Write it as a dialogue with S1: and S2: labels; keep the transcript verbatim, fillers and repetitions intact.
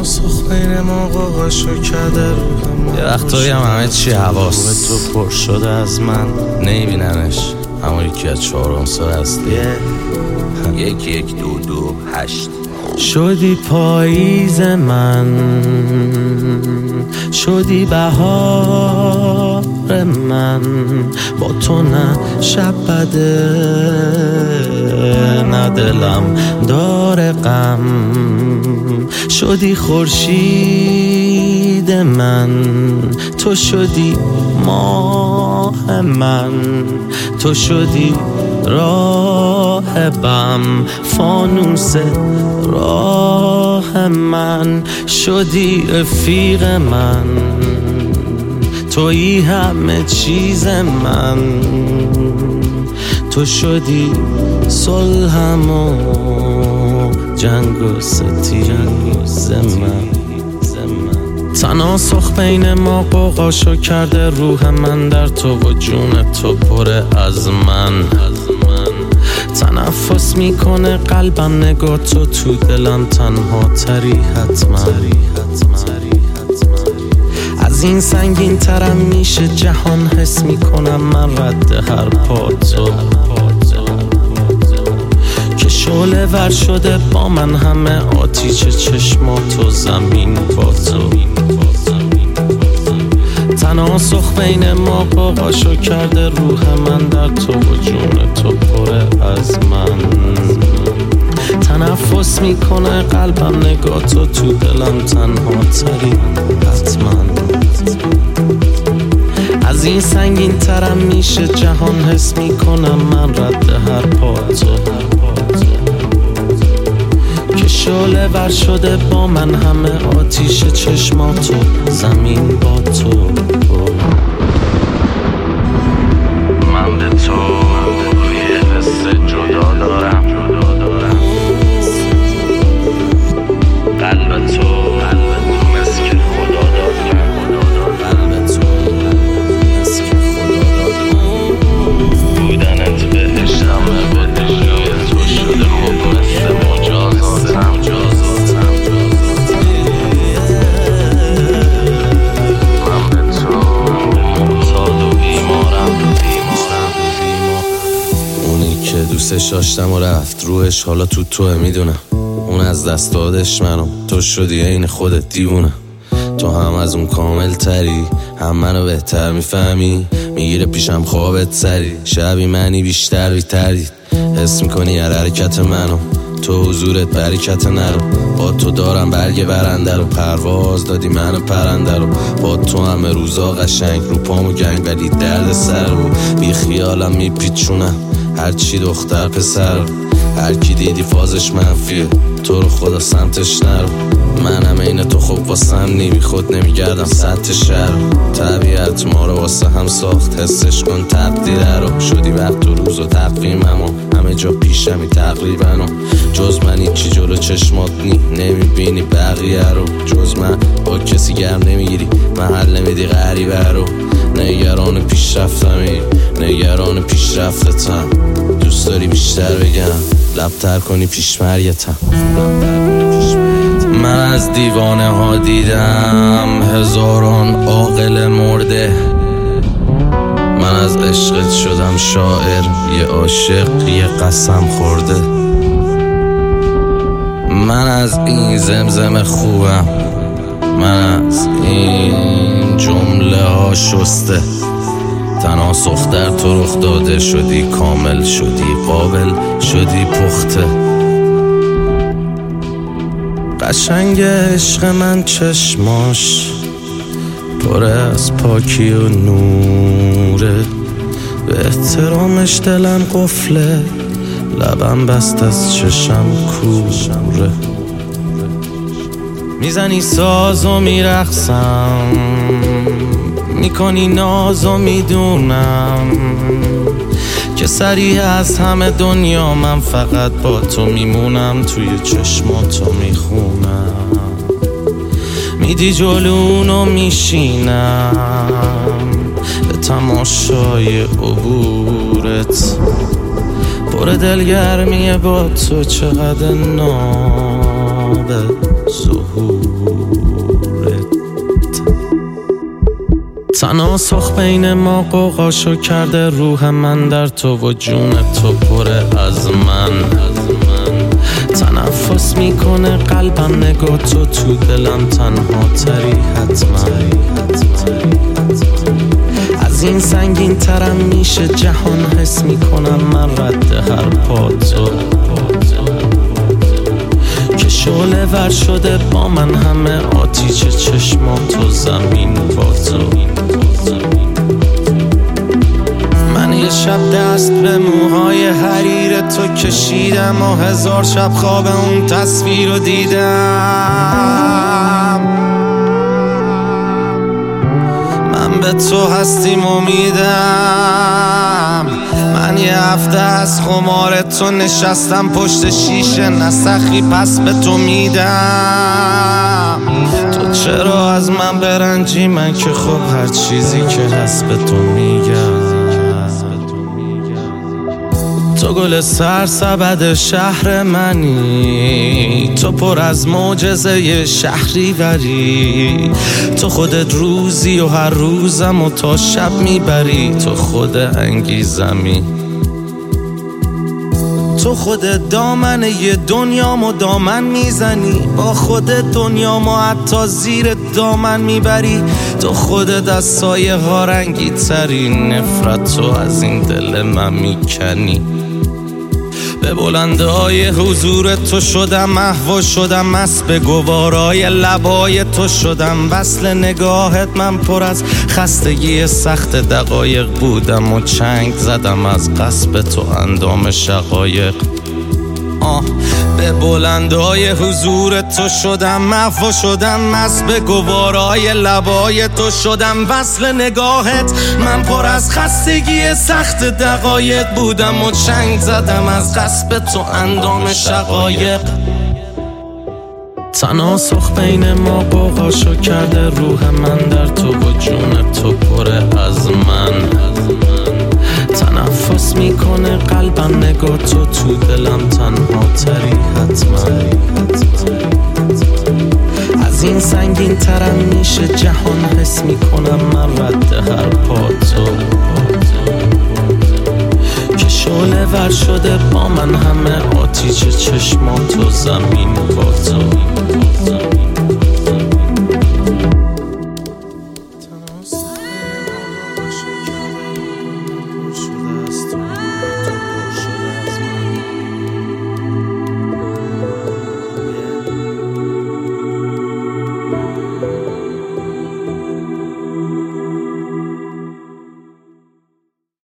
S1: تناسخ بین ما قاقاشو کرده روحم.
S2: یه وقتایی هم همه چی حواس تو پر شده از من نمیبیننش، اما یکی از چهارم سال هستی. یک یک دو دو هشت. شدی پاییز من، شدی بهار من، با تو نه شب بده نه دلم داره غم. شدی خورشید من، تو شدی ماه من، تو شدی راهبم، فانوس راه من. شدی رفیق من، تویی همه چیز من، تو شدی صلحم و جنگ و ستیز من. تناسخ بین ما قوقاشو کرده روح من، در تو و جون تو پره از من. تنفس میکنه قلبم نگاه تو، تو دلم تنها تری حتما. از این سنگین ترم میشه جهان، حس میکنم من رد هر پا تو، که شعله ور شده با من همه آتیش چشماتو، زمین با تو. تناسخ بین ما قاقاشو کرده روح من، در تو و جون تو پره از من. تنفس میکنه قلبم نگاه تو، تو دلم تنها تری حتما. از این سنگین ترم میشه جهان، حس میکنم من رد هر پا تو، که شعله ور شده با من همه آتیش چشماتو، زمین با تو. من به تو یه حس جدا دارم، قلب تو مثل که خدا داد من، قلب تو مثل که خدا داد من. بودنت بهشتم بهشتم تو شده خوب مثل مجازاتم. من به تو معتاد و بیمارم. اونی که دوستش داشتم و رفت روحش حالا تو توه، میدونم اون از دست دادش منو، تو شدی این خودت دیوونه. تو هم از اون کامل تری، هم منو بهتر میفهمی، میگیره پیشم خوابت سری. شبی منی بیشتر بیتردید، حس میکنی هر حرکت منو، تو حضورت برکت نرو. با تو دارم برگ برنده رو، پرواز دادی منو پرنده رو. با تو همه روزا قشنگ، رو پامو گنگ ولی درد سر رو. بی خیالم میپیچونم هرچی دختر پسر، هر کی دیدی فازش منفیه، تو رو خدا سمتش نرو. منم این تو خوب واسم نیمی خود نمیگردم سطح شهر. طبیعت ما رو واسه هم ساخت، حسش کن تقدیر رو. شدی وقت و روز و تقویمم و همه جا پیشمی تقریبا، و جز من هیچی جلو چشمات نی نمیبینی بقیه رو. جز من با کسی گرم نمیگیری، محل نمیدی غریبه رو. نگران پیشرفتمی، نگران پیشرفتتم. دوست داری بیشتر بگم، لبتر کنی پیش مرگتم. من از دیوانه ها دیدم هزاران عاقل مرده. من از عشقت شدم شاعر، یه عاشق یه قسم خورده. من از این زمزم خوبم، من از این جمله ها شسته. تناسخ در تو رخ داده، شدی کامل، شدی قابل، شدی پخته. قشنگ عشق من چشماش پره از پاکی و نوره، به احترامش دلم قفله، لبم بست از چشم کوره. میزنی ساز و میرقصم، میکنی ناز و میدونم که سریع از همه دنیا من فقط با تو میمونم. توی چشماتو میخونم، میدی جلونو میشینم به تماشای عبورت. پر دلگرمیه با تو، چقدر ناب ظهور.
S1: تناسخ بین ما قوقاشو کرده، روح من در تو و جون تو پره از من. تنفس میکنه قلبم نگاه تو، تو دلم تنها تری حتما. از این سنگین ترم میشه جهان، حس میکنم من رد هر پا تو، که شعله ور شده با من همه آتیش چشمات و زمین با تو. من یه شب دست به موهای حریر تو کشیدم و هزار شب خواب اون تصویر رو دیدم. من به تو هستیم امیدم. من یه هفته از خمار تو نشستم پشت شیشه، نسخی پس به تو میدم. تو چرا از من برنجی؟ من که خب هر چیزی که هست به تو میگم. تو گل سرسبد شهر منی، تو پر از معجزه شهری وری. تو خودت روزی و هر روزم و تا شب میبری. تو خود انگیزمی، تو خودت دامن یه دنیامو دامن میزنی. با خودت دنیامو حتی زیر دامن میبری. تو خودت از سایه ها رنگی تری، نفرت تو از این دل من میکنی. به بلندهای حضور تو شدم محو شدم، مست به گوارای لبای تو شدم. وصل نگاهت من پر از خستگی سخت دقایق بودم و چنگ زدم از قصب تو اندام شقایق. آه به بلندهای حضور تو شدم محو شدم، مست به گوارای لبای تو شدم. وصل نگاهت من پر از خستگی سخت دقایق بودم و چنگ زدم از قصب تو اندام شقایق. تناسخ بین ما قوقاشو کرده، روح من در تو و جون تو پره از من. تنفس میکنه قلبم نگاه تو، تو دلم تنها تری حتما. از این سنگین ترم میشه جهان، حس میکنم من رد هر پا تو، که شعله ور شده با من همه آتیش چشمات و زمین.